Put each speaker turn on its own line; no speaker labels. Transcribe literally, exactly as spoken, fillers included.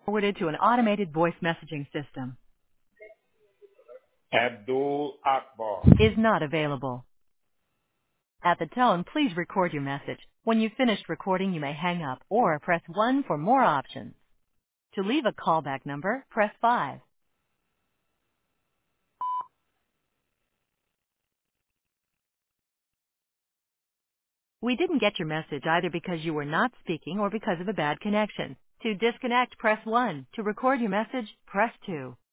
Forwarded to an automated voice messaging system.
Abdul Akbar.
Is not available. At the tone, please record your message. When you've finished recording, you may hang up or press one for more options. To leave a callback number, press five. We didn't get your message either because you were not speaking or because of a bad connection. To disconnect, press one. To record your message, press two.